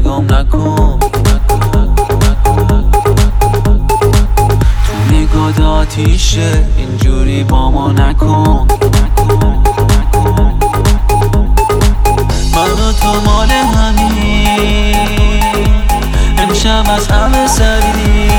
نگام نکن، تو نگاه آتیشه اینجوری با ما نکن. من و تو مال همین، امشب از همه سری.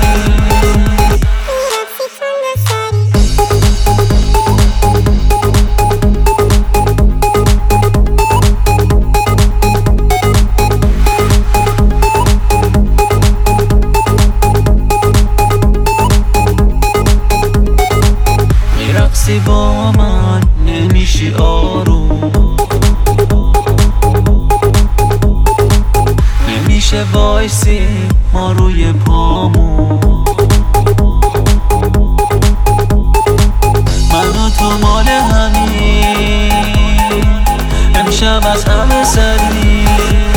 میرقصی با من نمیشی آروم، نمیشه وایسی ما روی پامون. من و تو مال همین، امشب از همه سری.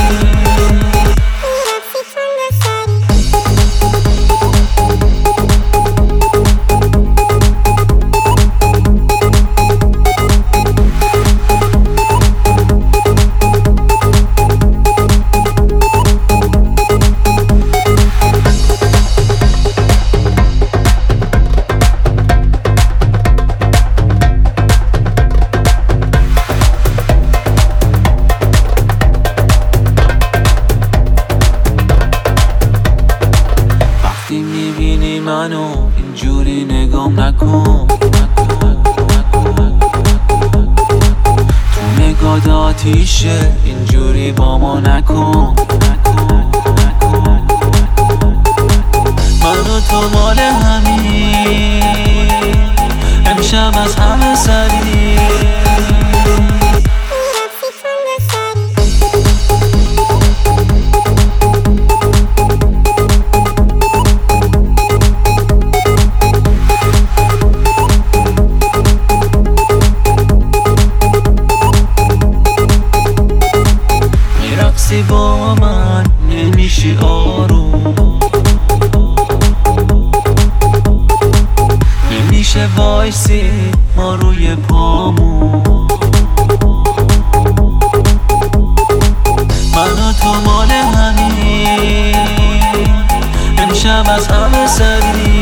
وقتی میبینی منو اینجوری نگام نکن، تو نگاه آتیشه اینجوری با ما نکن. من و تو مال همین، امشب از همه سری. میرقصی با من نمیشی آروم، نمیشه وایسی ما روی پامون. من و تو مال همین، امشب از همه سری.